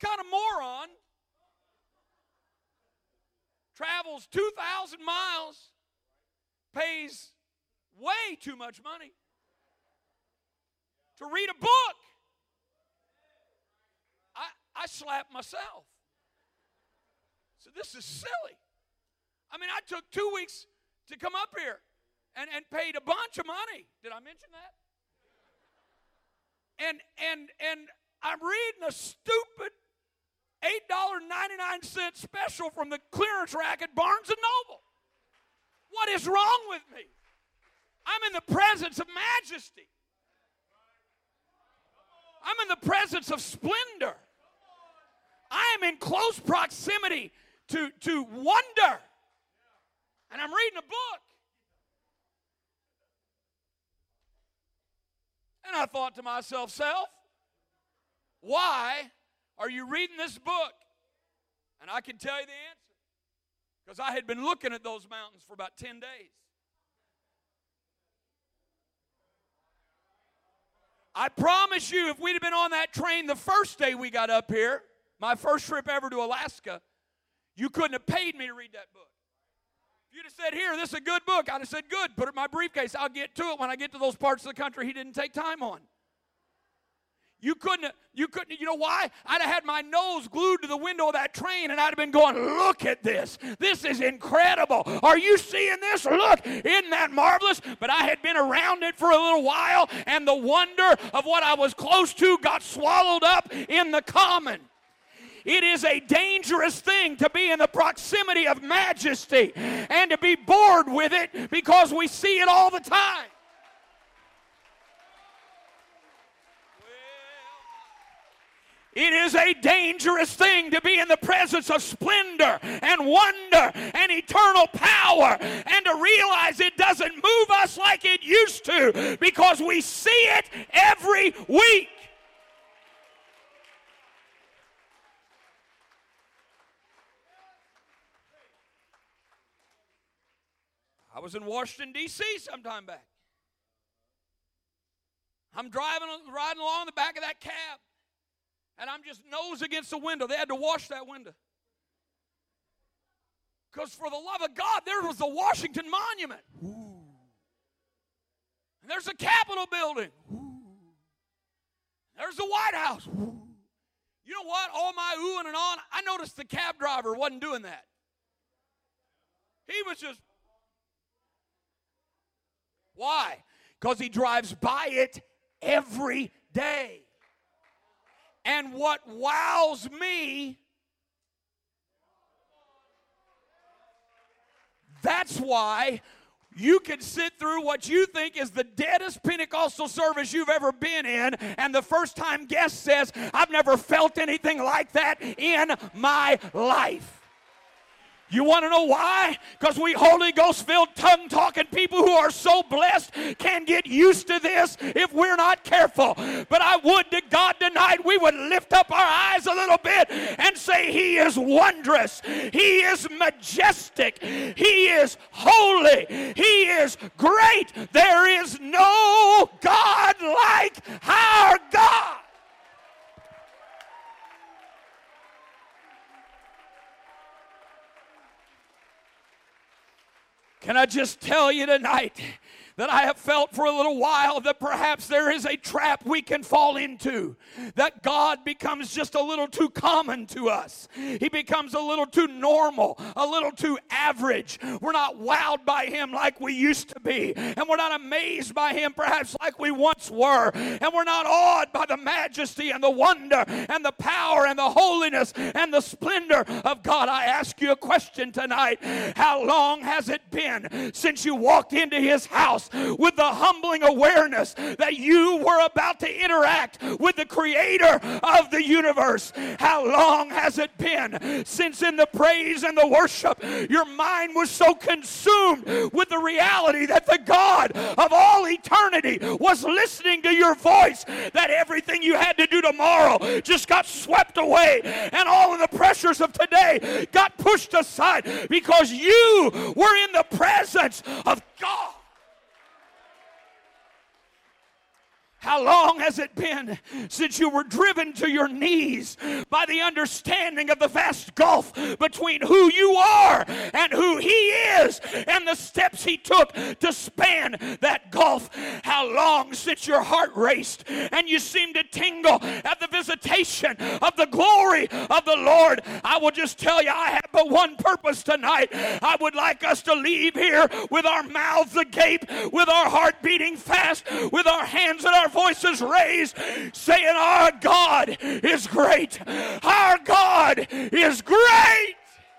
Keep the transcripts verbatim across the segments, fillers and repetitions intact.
kind of moron travels two thousand miles, pays way too much money to read a book? I, I slapped myself. So this is silly. I mean, I took two weeks to come up here and, and paid a bunch of money. Did I mention that? And and and I'm reading a stupid eight dollars and ninety-nine cents special from the clearance rack at Barnes and Noble. What is wrong with me? I'm in the presence of majesty. I'm in the presence of splendor. I am in close proximity to, to wonder. And I'm reading a book. And I thought to myself, self, why are you reading this book? And I can tell you the answer. Because I had been looking at those mountains for about ten days. I promise you, if we'd have been on that train the first day we got up here, my first trip ever to Alaska, you couldn't have paid me to read that book. If you'd have said, here, this is a good book, I'd have said, good, put it in my briefcase. I'll get to it when I get to those parts of the country he didn't take time on. You couldn't, you couldn't, you know why? I'd have had my nose glued to the window of that train and I'd have been going, look at this. This is incredible. Are you seeing this? Look, isn't that marvelous? But I had been around it for a little while and the wonder of what I was close to got swallowed up in the common. It is a dangerous thing to be in the proximity of majesty and to be bored with it because we see it all the time. It is a dangerous thing to be in the presence of splendor and wonder and eternal power and to realize it doesn't move us like it used to because we see it every week. I was in Washington, D C sometime back. I'm driving, riding along the back of that cab, and I'm just nose against the window. They had to wash that window. Because for the love of God, there was the Washington Monument. Ooh. And there's the Capitol building. Ooh. There's the White House. Ooh. You know what? All my oohing and on, I noticed the cab driver wasn't doing that. He was just... Why? Because he drives by it every day. And what wows me, that's why you can sit through what you think is the deadest Pentecostal service you've ever been in, and the first time guest says, I've never felt anything like that in my life. You want to know why? Because we Holy Ghost-filled, tongue-talking people who are so blessed can get used to this if we're not careful. But I would to God tonight we would lift up our eyes a little bit and say, He is wondrous. He is majestic. He is holy. He is great. There is no God like our God. Can I just tell you tonight that I have felt for a little while that perhaps there is a trap we can fall into, that God becomes just a little too common to us. He becomes a little too normal, a little too average. We're not wowed by Him like we used to be, and we're not amazed by Him perhaps like we once were, and we're not awed by the majesty and the wonder and the power and the holiness and the splendor of God. I ask you a question tonight. How long has it been since you walked into His house with the humbling awareness that you were about to interact with the Creator of the universe? How long has it been since in the praise and the worship your mind was so consumed with the reality that the God of all eternity was listening to your voice that everything you had to do tomorrow just got swept away and all of the pressures of today got pushed aside because you were in the presence of God? How long has it been since you were driven to your knees by the understanding of the vast gulf between who you are and who He is and the steps He took to span that gulf? How long since your heart raced and you seemed to tingle at the visitation of the glory of the Lord? I will just tell you, I have but one purpose tonight. I would like us to leave here with our mouths agape, with our heart beating fast, with our hands and our voices raised, saying, our God is great. Our God is great.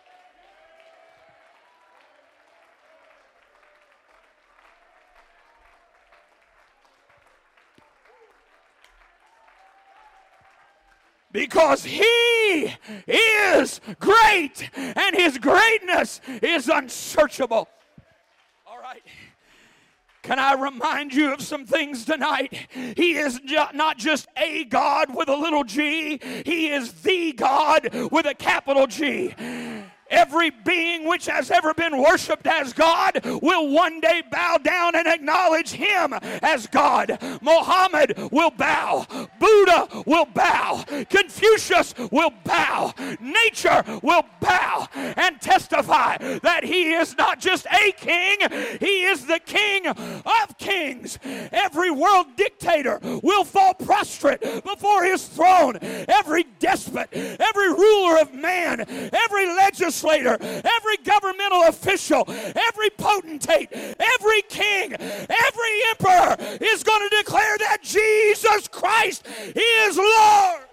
Because He is great and His greatness is unsearchable. All right. Can I remind you of some things tonight? He is not just a God with a little g. He is the God with a capital G. Every being which has ever been worshiped as God will one day bow down and acknowledge Him as God. Muhammad will bow. Buddha will bow. Confucius will bow. Nature will bow and testify that He is not just a king, He is the King of kings. Every world dictator will fall prostrate before His throne. Every despot, every ruler of man, every legislator, every governmental official, every potentate, every king, every emperor is going to declare that Jesus Christ is Lord.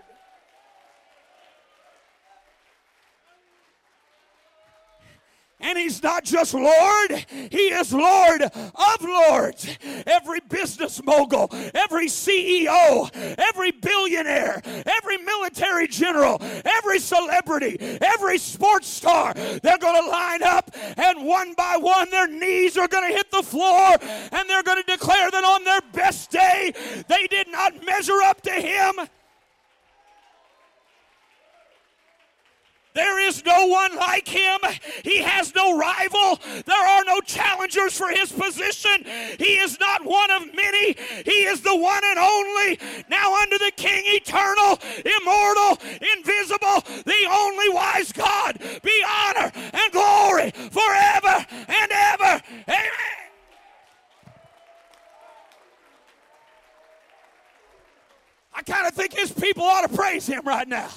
And He's not just Lord, He is Lord of lords. Every business mogul, every C E O, every billionaire, every military general, every celebrity, every sports star, they're going to line up and one by one their knees are going to hit the floor and they're going to declare that on their best day they did not measure up to Him. There is no one like Him. He has no rival. There are no challengers for His position. He is not one of many. He is the one and only. Now unto the King, eternal, immortal, invisible, the only wise God, be honor and glory forever and ever. Amen. I kind of think His people ought to praise Him right now.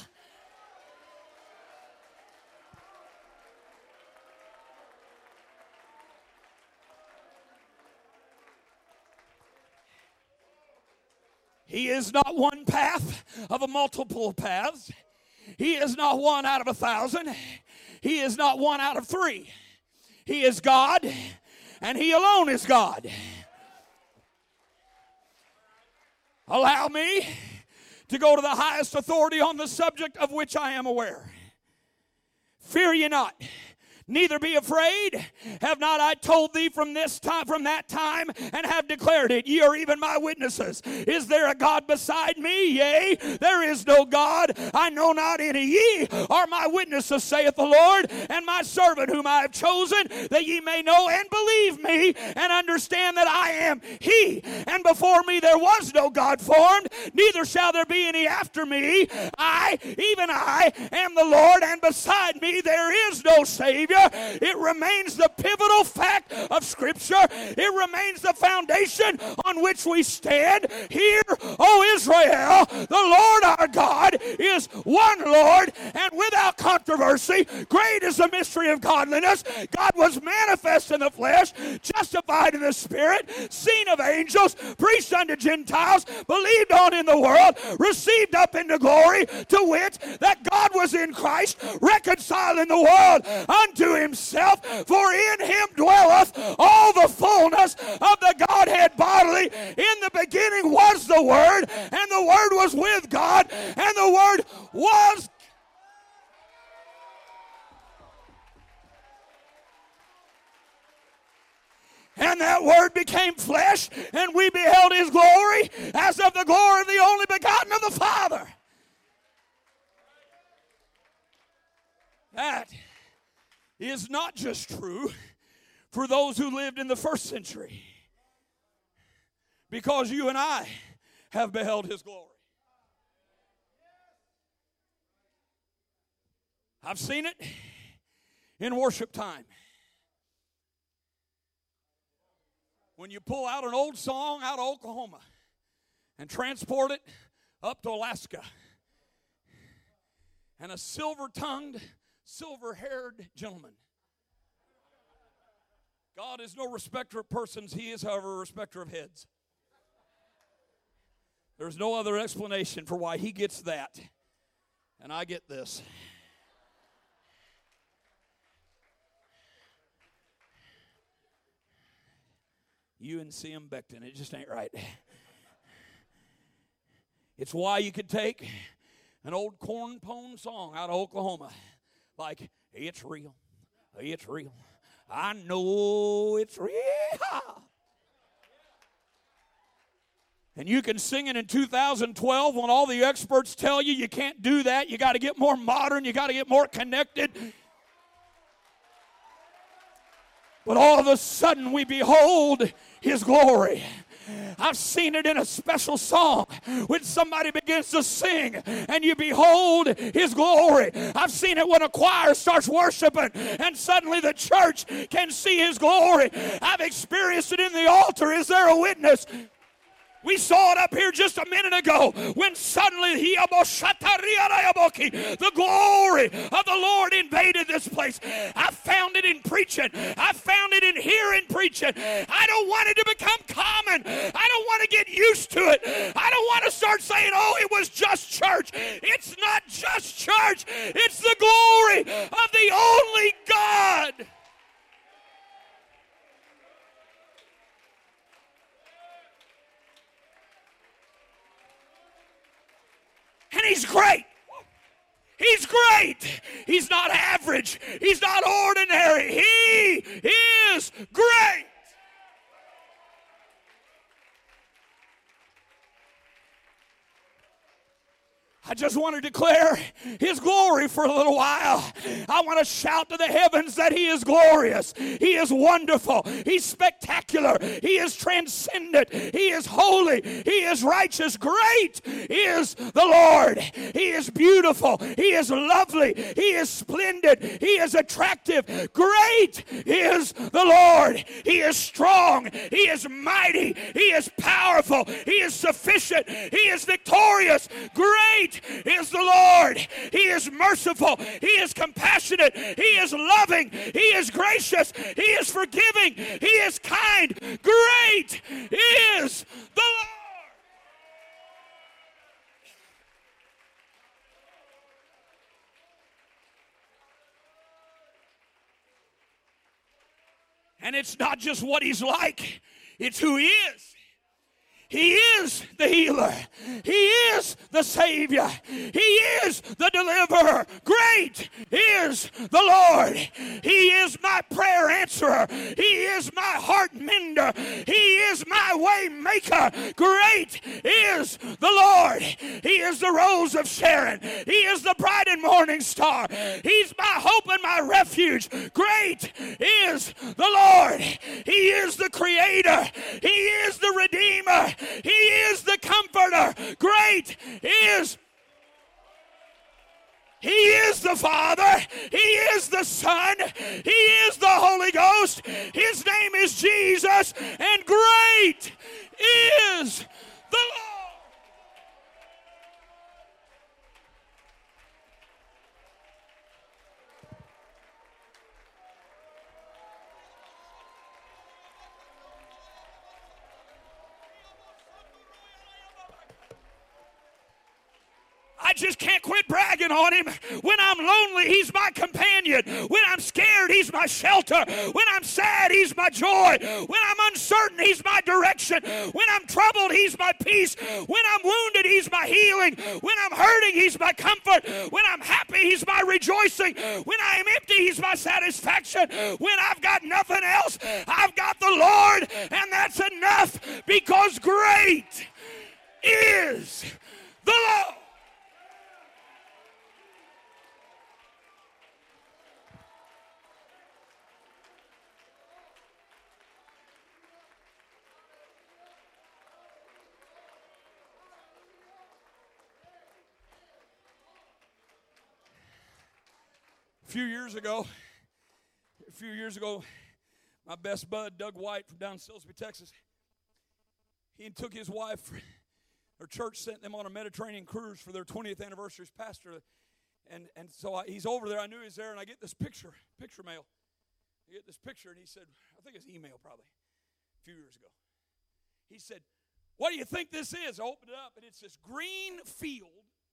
He is not one path of a multiple paths. He is not one out of a thousand. He is not one out of three. He is God, and He alone is God. Allow me to go to the highest authority on the subject of which I am aware. Fear ye not. Neither be afraid. Have not I told thee from this time, from that time, and have declared it? Ye are even my witnesses. Is there a God beside me? Yea, there is no God. I know not any. Ye are my witnesses, saith the Lord, and my servant whom I have chosen, that ye may know and believe me, and understand that I am He. And before me there was no God formed, neither shall there be any after me. I, even I, am the Lord, and beside me there is no Savior. It remains the pivotal fact of Scripture. It remains the foundation on which we stand. Hear, O Israel, the Lord our God is one Lord, and without controversy. Great is the mystery of godliness. God was manifest in the flesh, justified in the Spirit, seen of angels, preached unto Gentiles, believed on in the world, received up into glory, to wit, that God was in Christ, reconciling the world unto Himself, for in Him dwelleth all the fullness of the Godhead bodily. In the beginning was the Word, and the Word was with God, and the Word was and that Word became flesh, and we beheld His glory as of the glory of the only begotten of the Father. That is not just true for those who lived in the first century, because you and I have beheld his glory. I've seen it in worship time. When you pull out an old song out of Oklahoma and transport it up to Alaska, and a silver-tongued, silver-haired gentleman. God is no respecter of persons. He is, however, a respecter of heads. There's no other explanation for why he gets that, and I get this. U N C M Becton, it just ain't right. It's why you could take an old corn pone song out of Oklahoma, like, it's real, it's real, I know it's real. And you can sing it in two thousand twelve when all the experts tell you you can't do that, you got to get more modern, you got to get more connected. But all of a sudden we behold his glory. I've seen it in a special song when somebody begins to sing and you behold his glory. I've seen it when a choir starts worshiping and suddenly the church can see his glory. I've experienced it in the altar. Is there a witness? We saw it up here just a minute ago when suddenly the glory of the Lord invaded this place. I found it in preaching. I found it in hearing preaching. I don't want it to become common. I don't want to get used to it. I don't want to start saying, oh, it was just church. It's not just church. It's the glory of the only God. And he's great. He's great. He's not average. He's not ordinary. He is great. I just want to declare his glory for a little while. I want to shout to the heavens that he is glorious. He is wonderful. He's spectacular. He is transcendent. He is holy. He is righteous. Great is the Lord. He is beautiful. He is lovely. He is splendid. He is attractive. Great is the Lord. He is strong. He is mighty. He is powerful. He is sufficient. He is victorious. Great is the Lord. He is merciful. He is compassionate. He is loving. He is gracious. He is forgiving. He is kind. Great is the Lord. And it's not just what he's like, it's who he is. He is the healer. He is the Savior. He is the deliverer. Great is the Lord. He is my prayer answerer. He is my heart mender. He is my way maker. Great is the Lord. He is the rose of Sharon. He is the bright and morning star. He's my hope and my refuge. Great is the Lord. He is the creator. He is the redeemer. He is the comforter. Great is He is the Father. He is the Son. He is the Holy Ghost. His name is Jesus. And great is the Lord. I just can't quit bragging on him. When I'm lonely, he's my companion. When I'm scared, he's my shelter. When I'm sad, he's my joy. When I'm uncertain, he's my direction. When I'm troubled, he's my peace. When I'm wounded, he's my healing. When I'm hurting, he's my comfort. When I'm happy, he's my rejoicing. When I am empty, he's my satisfaction. When I've got nothing else, I've got the Lord, and that's enough, because great is the Lord. few years ago, a few years ago, my best bud, Doug White from down in Silsbee, Texas, he took his wife, her church sent them on a Mediterranean cruise for their twentieth anniversary as pastor. And, and so I, he's over there. I knew he was there, and I get this picture, picture mail. I get this picture, and he said, I think it's email probably, a few years ago. He said, what do you think this is? I opened it up, and it's this green field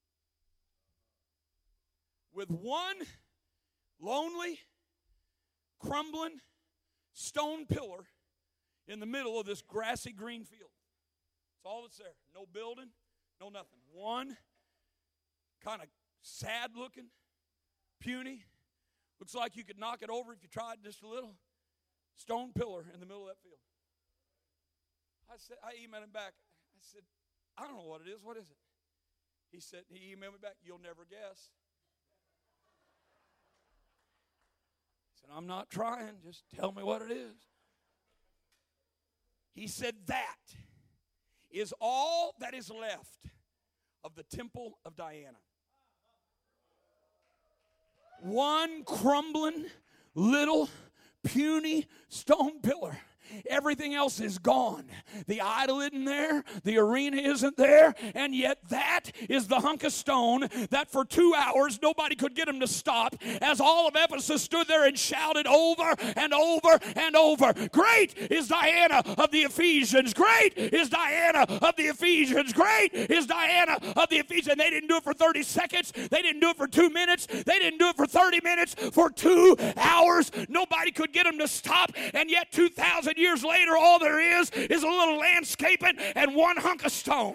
with one lonely, crumbling stone pillar in the middle of this grassy green field. That's all that's there. No building, no nothing. One kind of sad-looking, puny, looks like you could knock it over if you tried just a little, stone pillar in the middle of that field. I said, I emailed him back. I said, I don't know what it is. What is it? He said, he emailed me back, you'll never guess. I said, I'm not trying. Just tell me what it is. He said, that is all that is left of the Temple of Diana. One crumbling, little, puny stone pillar. Everything else is gone. The idol isn't there. The arena isn't there. And yet that is the hunk of stone that for two hours nobody could get him to stop as all of Ephesus stood there and shouted over and over and over. Great is Diana of the Ephesians. Great is Diana of the Ephesians. Great is Diana of the Ephesians. They didn't do it for thirty seconds. They didn't do it for two minutes. They didn't do it for thirty minutes. For two hours, nobody could get them to stop. And yet two thousand years later, all there is is a little landscaping and one hunk of stone.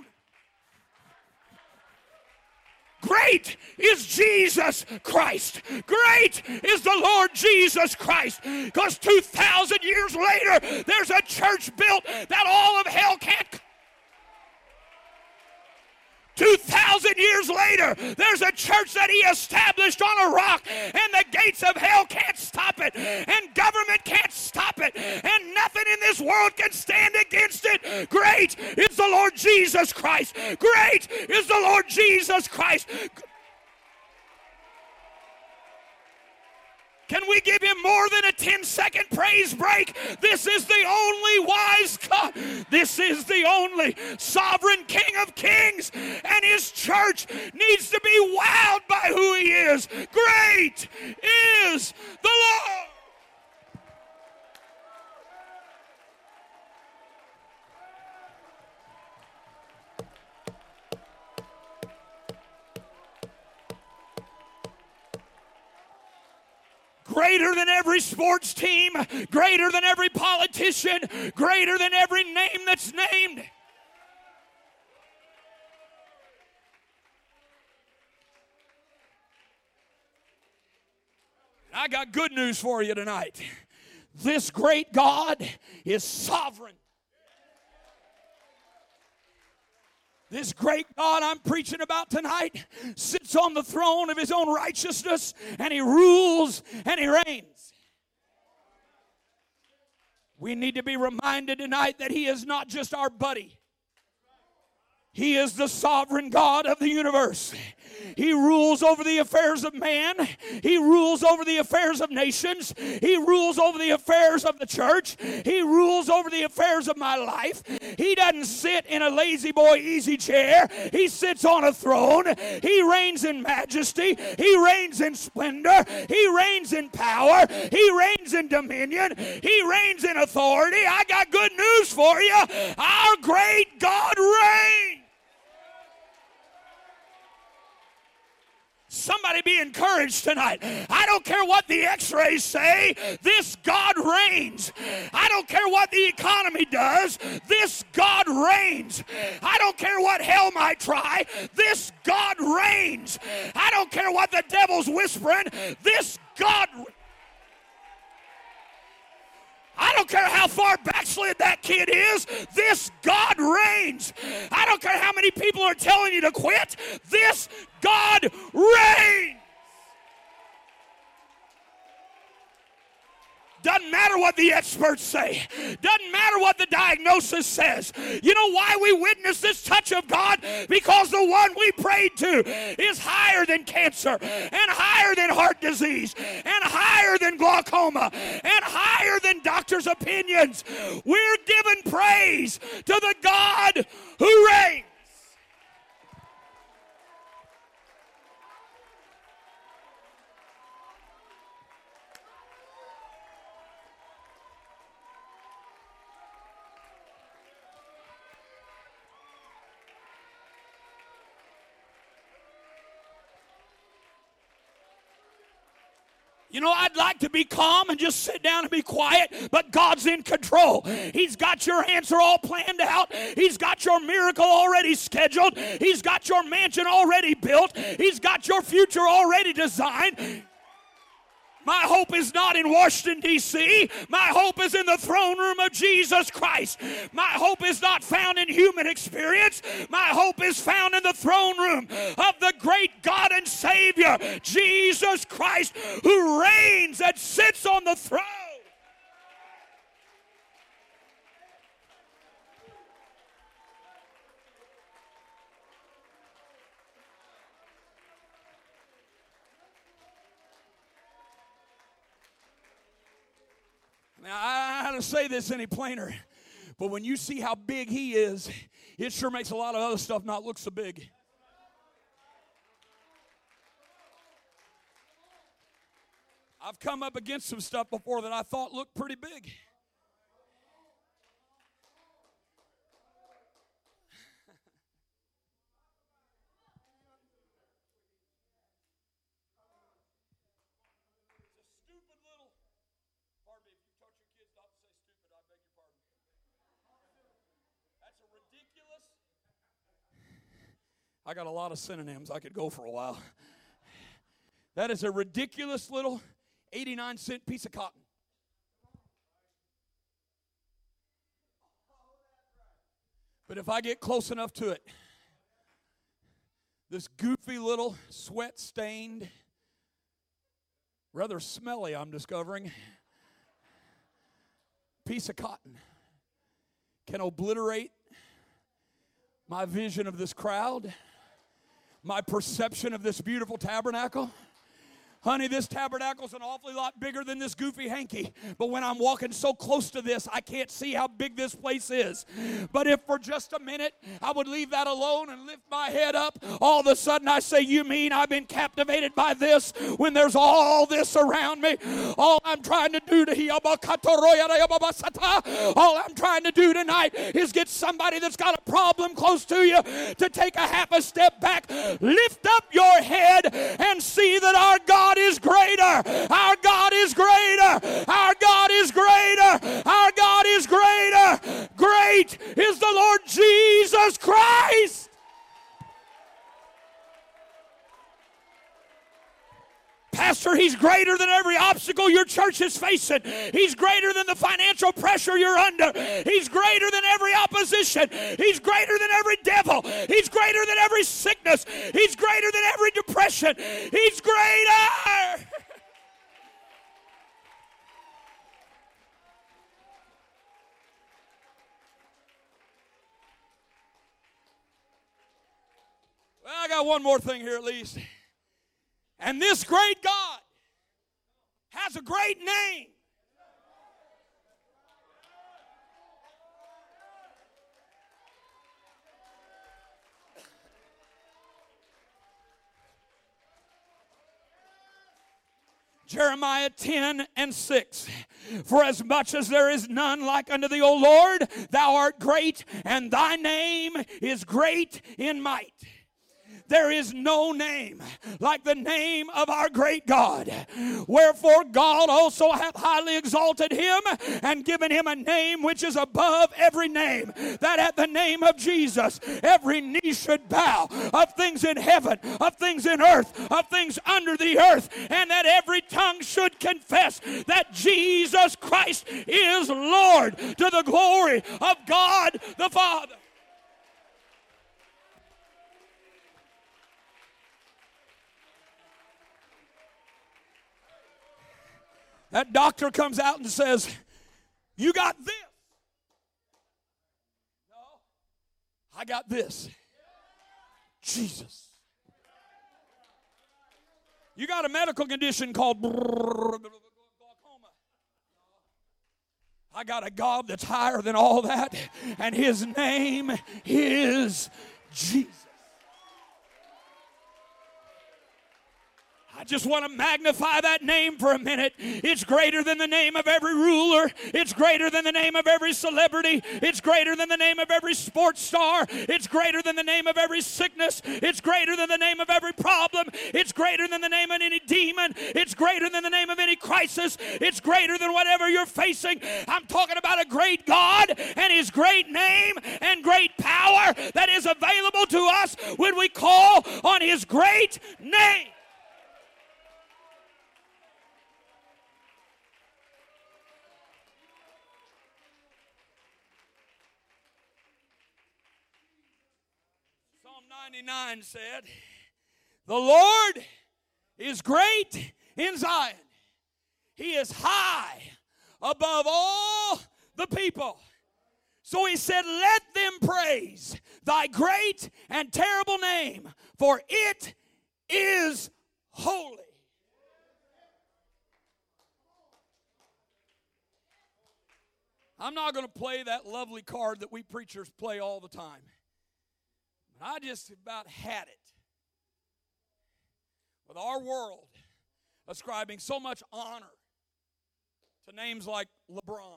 Great is Jesus Christ. Great is the Lord Jesus Christ. Because two thousand years later, there's a church built that all of hell can't. Two thousand years later, there's a church that he established on a rock, and the gates of hell can't stop it, and government can't stop it, and nothing in this world can stand against it. Great is the Lord Jesus Christ. Great is the Lord Jesus Christ. Can we give him more than a ten second praise break? This is the only wise God. This is the only sovereign King of Kings. And his church needs to be wowed by who he is. Great is the Lord. Greater than every sports team, greater than every politician, greater than every name that's named. I got good news for you tonight. This great God is sovereign. This great God I'm preaching about tonight sits on the throne of his own righteousness, and he rules and he reigns. We need to be reminded tonight that he is not just our buddy. He is the sovereign God of the universe. He rules over the affairs of man. He rules over the affairs of nations. He rules over the affairs of the church. He rules over the affairs of my life. He doesn't sit in a lazy boy easy chair. He sits on a throne. He reigns in majesty. He reigns in splendor. He reigns in power. He reigns in dominion. He reigns in authority. I got good news for you. Our great God reigns. Somebody be encouraged tonight. I don't care what the x-rays say. This God reigns. I don't care what the economy does. This God reigns. I don't care what hell might try. This God reigns. I don't care what the devil's whispering. This God reigns. I don't care how far backslid that kid is. This God reigns. I don't care how many people are telling you to quit. This God reigns. Doesn't matter what the experts say. Doesn't matter what the diagnosis says. You know why we witness this touch of God? Because the one we prayed to is higher than cancer, and higher than heart disease, and higher than glaucoma, and higher than doctors' opinions. We're giving praise to the God who reigns. You know, I'd like to be calm and just sit down and be quiet, but God's in control. He's got your answer all planned out. He's got your miracle already scheduled. He's got your mansion already built. He's got your future already designed. My hope is not in Washington, D C My hope is in the throne room of Jesus Christ. My hope is not found in human experience. My hope is found in the throne room of the great God and Savior, Jesus Christ, who reigns and sits on the throne. Now, I don't know how to say this any plainer, but when you see how big he is, it sure makes a lot of other stuff not look so big. I've come up against some stuff before that I thought looked pretty big. I got a lot of synonyms. I could go for a while. That is a ridiculous little eighty-nine cent piece of cotton. But if I get close enough to it, this goofy little sweat-stained, rather smelly, I'm discovering, piece of cotton can obliterate my vision of this crowd, my perception of this beautiful tabernacle. Honey, this tabernacle's an awfully lot bigger than this goofy hanky. But when I'm walking so close to this, I can't see how big this place is. But if for just a minute I would leave that alone and lift my head up, all of a sudden I say, you mean I've been captivated by this when there's all this around me? All I'm trying to do to all I'm trying to do tonight is get somebody that's got a problem close to you to take a half a step back, lift up your head, and see that our God is greater. Our God is greater. Our God is greater. Our God is greater. Great is the Lord Jesus Christ. Pastor, he's greater than every obstacle your church is facing. He's greater than the financial pressure you're under. He's greater than every opposition. He's greater than every devil. He's greater than every sickness. He's greater than every depression. He's greater. Well, I got one more thing here at least. And this great God has a great name. Jeremiah ten and six. For as much as there is none like unto thee, O Lord, thou art great, and thy name is great in might. There is no name like the name of our great God. Wherefore God also hath highly exalted him and given him a name which is above every name, that at the name of Jesus every knee should bow, of things in heaven, of things in earth, of things under the earth, and that every tongue should confess that Jesus Christ is Lord, to the glory of God the Father. That doctor comes out and says, you got this. No, I got this. Jesus. You got a medical condition called glaucoma. I got a God that's higher than all that, and his name is Jesus. I just want to magnify that name for a minute. It's greater than the name of every ruler. It's greater than the name of every celebrity. It's greater than the name of every sports star. It's greater than the name of every sickness. It's greater than the name of every problem. It's greater than the name of any demon. It's greater than the name of any crisis. It's greater than whatever you're facing. I'm talking about a great God and his great name and great power that is available to us when we call on his great name. ninety-nine said, the Lord is great in Zion. He is high above all the people. So he said, let them praise thy great and terrible name, for it is holy. I'm not going to play that lovely card that we preachers play all the time. I just about had it with our world ascribing so much honor to names like LeBron.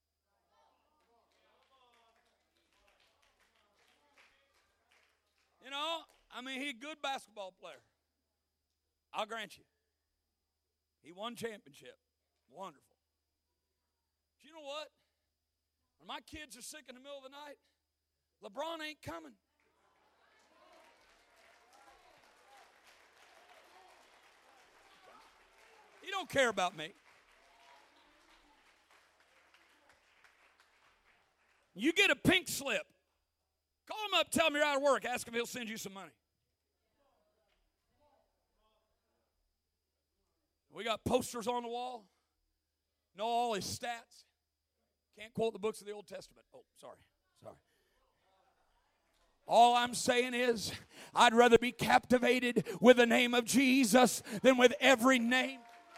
You know, I mean, he's a good basketball player. I'll grant you. He won championship. Wonderful. But you know what? When my kids are sick in the middle of the night, LeBron ain't coming. He don't care about me. You get a pink slip. Call him up, tell him you're out of work. Ask him if he'll send you some money. We got posters on the wall. Know all his stats. Can't quote the books of the Old Testament. Oh, sorry. Sorry. All I'm saying is, I'd rather be captivated with the name of Jesus than with every name.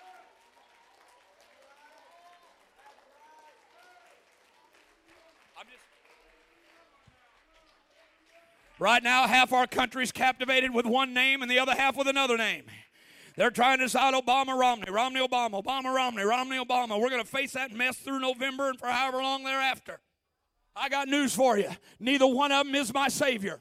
Right now, half our country's captivated with one name and the other half with another name. They're trying to decide Obama, Romney, Romney, Obama, Obama, Romney, Romney, Obama. We're going to face that mess through November and for however long thereafter. I got news for you. Neither one of them is my Savior.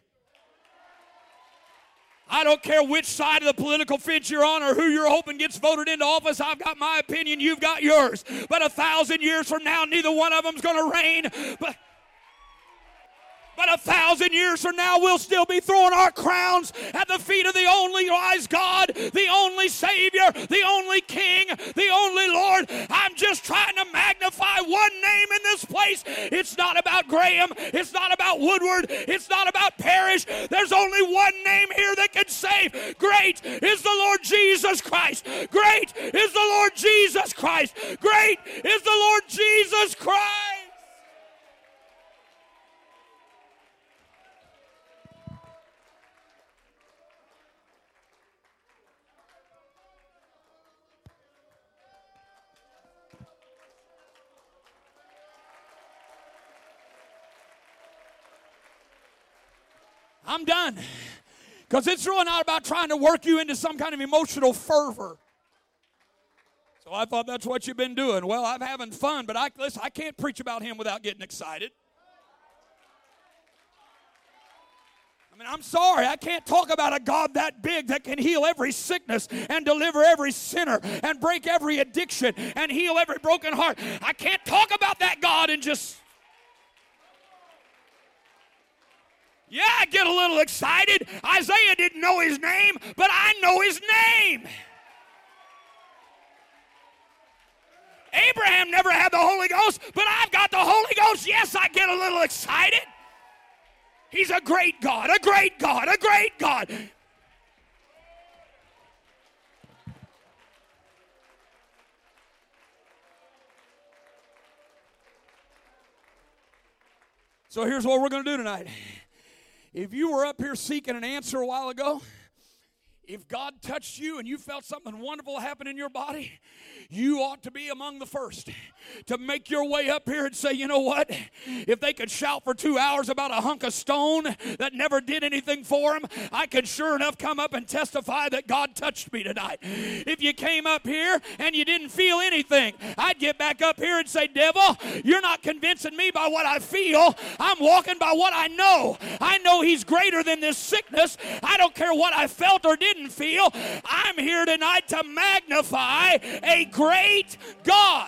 I don't care which side of the political fence you're on or who you're hoping gets voted into office. I've got my opinion. You've got yours. But a thousand years from now, neither one of them's going to reign. But... But a thousand years from now, we'll still be throwing our crowns at the feet of the only wise God, the only Savior, the only King, the only Lord. I'm just trying to magnify one name in this place. It's not about Graham. It's not about Woodward. It's not about Parrish. There's only one name here that can save. Great is the Lord Jesus Christ. Great is the Lord Jesus Christ. Great is the Lord Jesus Christ. I'm done. Because it's really not about trying to work you into some kind of emotional fervor. So I thought that's what you've been doing. Well, I'm having fun, but I listen, I can't preach about him without getting excited. I mean, I'm sorry, I can't talk about a God that big that can heal every sickness and deliver every sinner and break every addiction and heal every broken heart. I can't talk about that God and just... Yeah, I get a little excited. Isaiah didn't know his name, but I know his name. Abraham never had the Holy Ghost, but I've got the Holy Ghost. Yes, I get a little excited. He's a great God, a great God, a great God. So here's what we're going to do tonight. If you were up here seeking an answer a while ago, if God touched you and you felt something wonderful happen in your body, you ought to be among the first to make your way up here and say, you know what? If they could shout for two hours about a hunk of stone that never did anything for them, I could sure enough come up and testify that God touched me tonight. If you came up here and you didn't feel anything, I'd get back up here and say, devil, you're not convincing me by what I feel. I'm walking by what I know. I know he's greater than this sickness. I don't care what I felt or didn't feel. I'm here tonight to magnify a great God.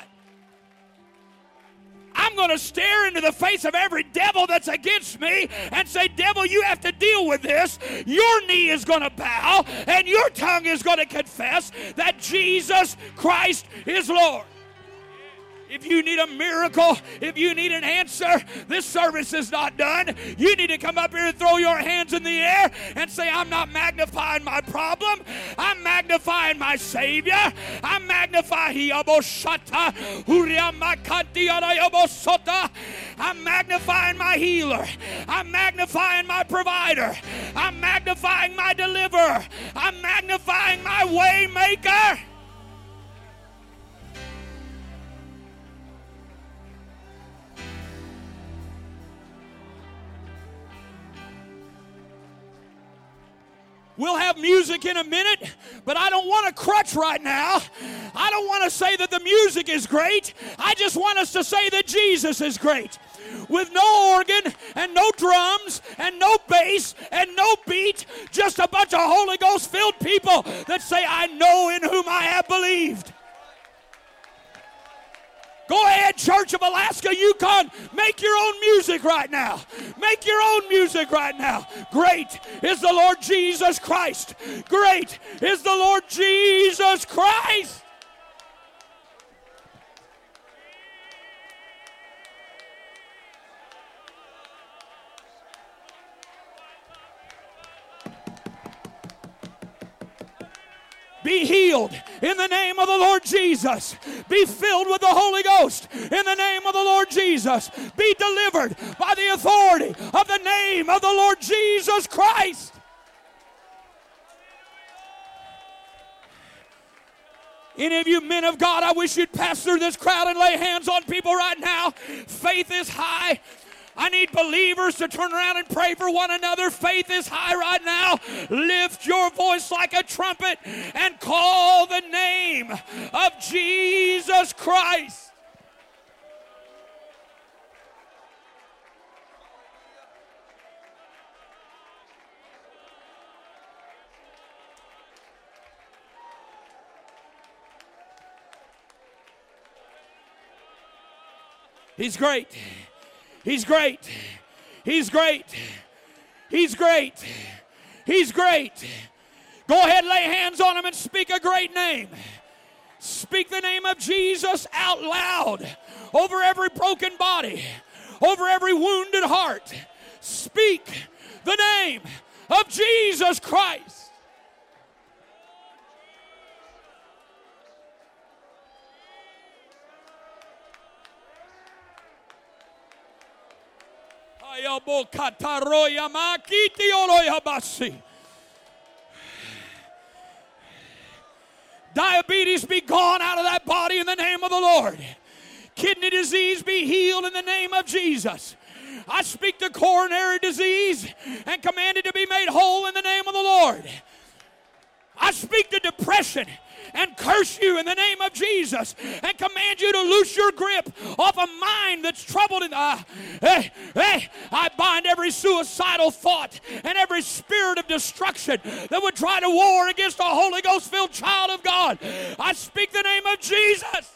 I'm going to stare into the face of every devil that's against me and say, devil, you have to deal with this. Your knee is going to bow and your tongue is going to confess that Jesus Christ is Lord. If you need a miracle, if you need an answer, this service is not done. You need to come up here and throw your hands in the air and say, I'm not magnifying my problem. I'm magnifying my Savior. I'm magnifying I'm magnifying my healer. I'm magnifying my provider. I'm magnifying my deliverer. I'm magnifying my way maker. We'll have music in a minute, but I don't want to crutch right now. I don't want to say that the music is great. I just want us to say that Jesus is great. With no organ and no drums and no bass and no beat, just a bunch of Holy Ghost filled people that say, I know in whom I have believed. Go ahead, Church of Alaska, Yukon, make your own music right now. Make your own music right now. Great is the Lord Jesus Christ. Great is the Lord Jesus Christ. Be healed in the name of the Lord Jesus. Be filled with the Holy Ghost in the name of the Lord Jesus. Be delivered by the authority of the name of the Lord Jesus Christ. Any of you men of God, I wish you'd pass through this crowd and lay hands on people right now. Faith is high. I need believers to turn around and pray for one another. Faith is high right now. Lift your voice like a trumpet and call the name of Jesus Christ. He's great. He's great. He's great. He's great. He's great. Go ahead, lay hands on him and speak a great name. Speak the name of Jesus out loud over every broken body, over every wounded heart. Speak the name of Jesus Christ. Diabetes be gone out of that body in the name of the Lord. Kidney disease be healed in the name of Jesus. I speak to coronary disease and command it to be made whole in the name of the Lord. I speak to depression and curse you in the name of Jesus and command you to loose your grip off a mind that's troubled. In, uh, hey, hey, I bind every suicidal thought and every spirit of destruction that would try to war against a Holy Ghost-filled child of God. I speak the name of Jesus.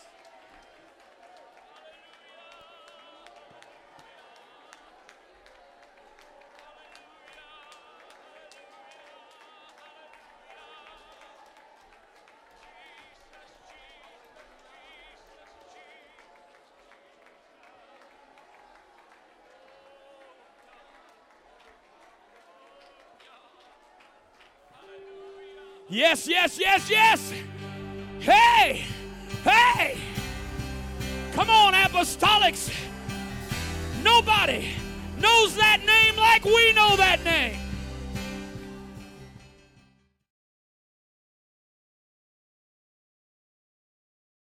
Yes, yes, yes, yes. Hey, hey. Come on, apostolics. Nobody knows that name like we know that name.